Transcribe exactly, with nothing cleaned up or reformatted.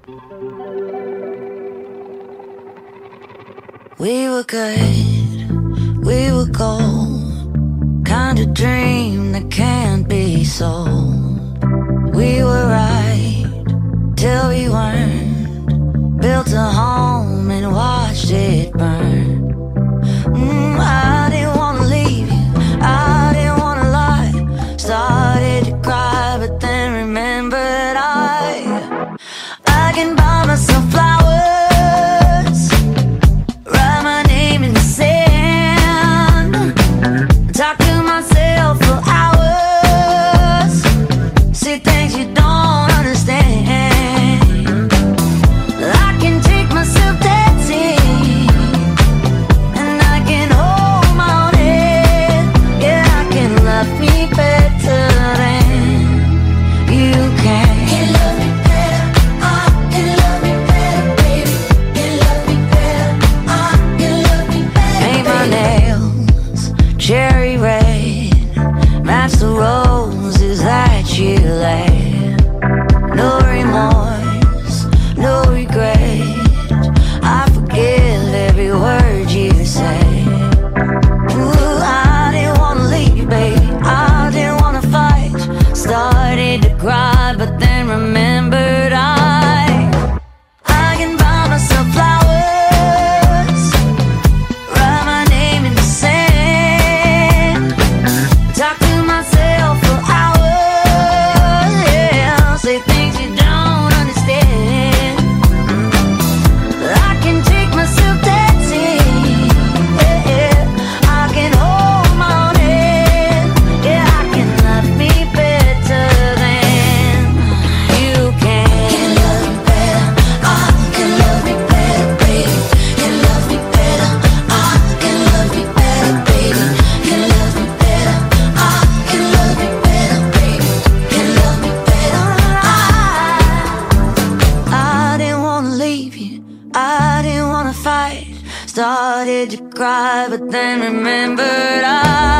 We were good, we were gold, kind of dream that can't be sold. We were right till we weren't, built a home and watched it burn. mm, I didn't wanna leave you, I didn't wanna lie. Started to cry but then remembered I I can buy myself flowers, talk to myself for hours, see things you don't understand. I can take myself dancing, and I can hold my own head. Yeah, I can love me better than you can. Can love me better, I can love me better, baby. Can love me better, I can love me better. Paint my nails cherry red, match the roses that you laid. No remorse, no regret, I forgive every word you say. Ooh, I didn't wanna leave, baby, I didn't wanna fight. Started to cry but then remembered I I can buy myself flowers, write my name in the sand, talk to myself for hours, yeah, say things you don't understand. I can take myself dancing, yeah, yeah. I can hold my own head, yeah, I can love me better than you can. Can love me better, I can love me better, baby. Can love me better, I can love me better, baby. Can love me better, I can love me better, baby. Can love me better, I I didn't wanna leave you, I didn't wanna fight. Started to cry but then remembered I